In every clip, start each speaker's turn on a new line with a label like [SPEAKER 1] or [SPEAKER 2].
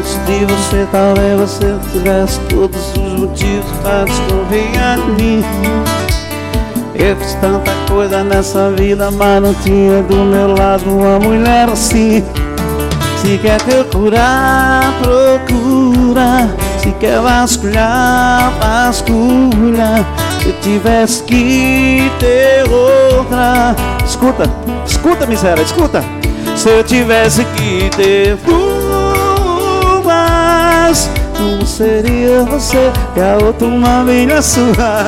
[SPEAKER 1] Antes de você, talvez você tivesse todos os motivos para desconfiar de mim. Eu fiz tanta coisa nessa vida, mas não tinha do meu lado uma mulher assim. Se quer procurar, procura. Se quer vasculhar, vasculha. Se eu tivesse que ter outra. Escuta, escuta, miséria, escuta. Se eu tivesse que ter duas, como seria você e a outra uma melhor sua?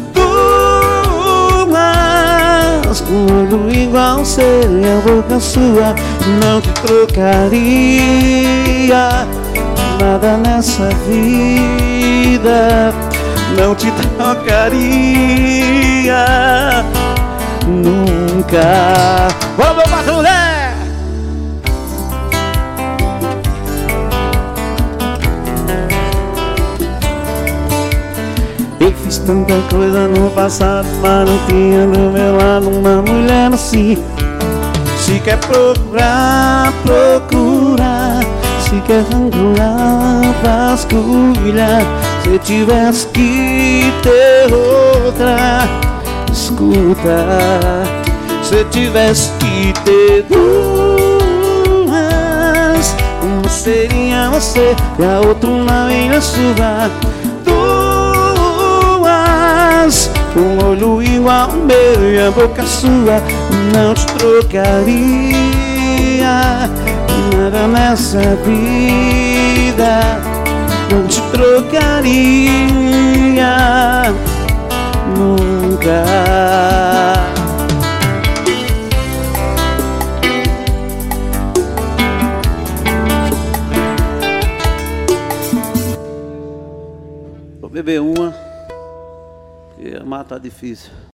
[SPEAKER 1] Duas, com um olho igual seu e a boca sua. Não te trocaria nada nessa vida. Não te trocaria nunca. Vamos, patrulha! Eu fiz tanta coisa no passado, mas não tinha do meu lado uma mulher assim. Se quer procurar, procura. Se quer vasculhar, vasculha. Se eu tivesse que ter outra, escuta. Se eu tivesse que ter duas, uma seria você e a outra uma minha sua. Duas, um olho igual ao meu e a boca sua. Não te trocaria nada nessa vida. Não te trocaria nunca. Vou beber uma, porque a mata tá difícil.